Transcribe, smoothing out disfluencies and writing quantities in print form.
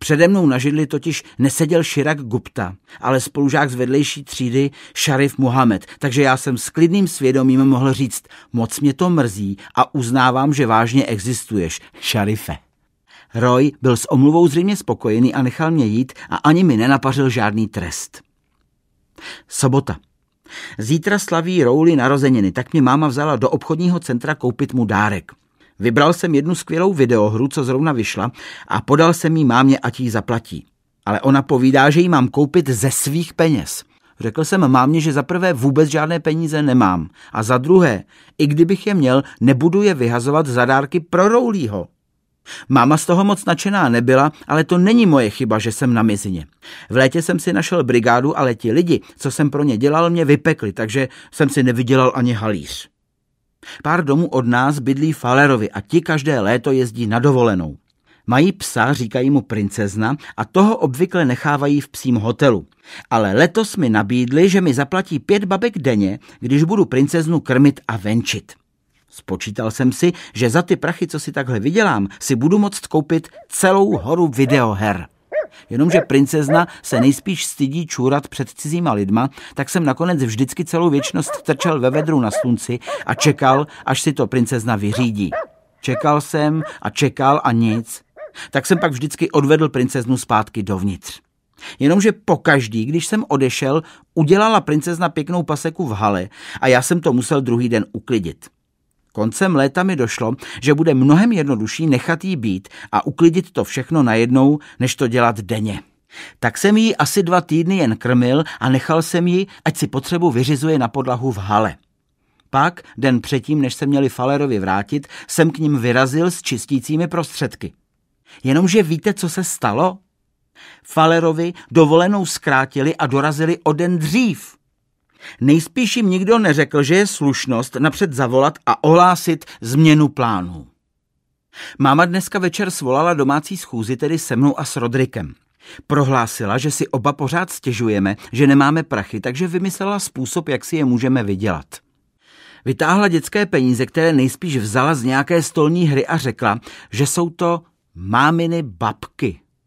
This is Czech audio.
Přede mnou na židli totiž neseděl Chirag Gupta, ale spolužák z vedlejší třídy Šarif Muhammad, takže já jsem s klidným svědomím mohl říct, moc mě to mrzí a uznávám, že vážně existuješ, Šarife. Roy byl s omluvou zřejmě spokojený a nechal mě jít a ani mi nenapařil žádný trest. Sobota. Zítra slaví Rowley narozeniny, tak mě máma vzala do obchodního centra koupit mu dárek. Vybral jsem jednu skvělou videohru, co zrovna vyšla, a podal jsem jí mámě, ať jí zaplatí. Ale ona povídá, že jí mám koupit ze svých peněz. Řekl jsem mámě, že za prvé vůbec žádné peníze nemám a za druhé, i kdybych je měl, nebudu je vyhazovat za dárky pro Rowleyho. Máma z toho moc nadšená nebyla, ale to není moje chyba, že jsem na mizině. V létě jsem si našel brigádu, ale ti lidi, co jsem pro ně dělal, mě vypekli, takže jsem si nevydělal ani halíř. Pár domů od nás bydlí Fallerovi a ti každé léto jezdí na dovolenou. Mají psa, říkají mu Princezna, a toho obvykle nechávají v psím hotelu. Ale letos mi nabídli, že mi zaplatí 5 babek denně, když budu Princeznu krmit a venčit. Spočítal jsem si, že za ty prachy, co si takhle vydělám, si budu moct koupit celou horu videoher. Jenomže Princezna se nejspíš stydí čůrat před cizíma lidma, tak jsem nakonec vždycky celou věčnost trčel ve vedru na slunci a čekal, až si to Princezna vyřídí. Čekal jsem a čekal a nic. Tak jsem pak vždycky odvedl Princeznu zpátky dovnitř. Jenomže pokaždý, když jsem odešel, udělala Princezna pěknou paseku v hale a já jsem to musel druhý den uklidit. Koncem léta mi došlo, že bude mnohem jednodušší nechat jí být a uklidit to všechno najednou, než to dělat denně. Tak jsem jí asi 2 týdny jen krmil a nechal jsem ji, ať si potřebu vyřizuje na podlahu v hale. Pak, den předtím, než se měli Fallerovi vrátit, jsem k nim vyrazil s čistícími prostředky. Jenomže víte, co se stalo? Fallerovi dovolenou zkrátili a dorazili o den dřív. Nejspíš jim nikdo neřekl, že je slušnost napřed zavolat a ohlásit změnu plánů. Máma dneska večer svolala domácí schůzi, tedy se mnou a s Rodrikem. Prohlásila, že si oba pořád stěžujeme, že nemáme prachy, takže vymyslela způsob, jak si je můžeme vydělat. Vytáhla dětské peníze, které nejspíš vzala z nějaké stolní hry a řekla, že jsou to máminy babky.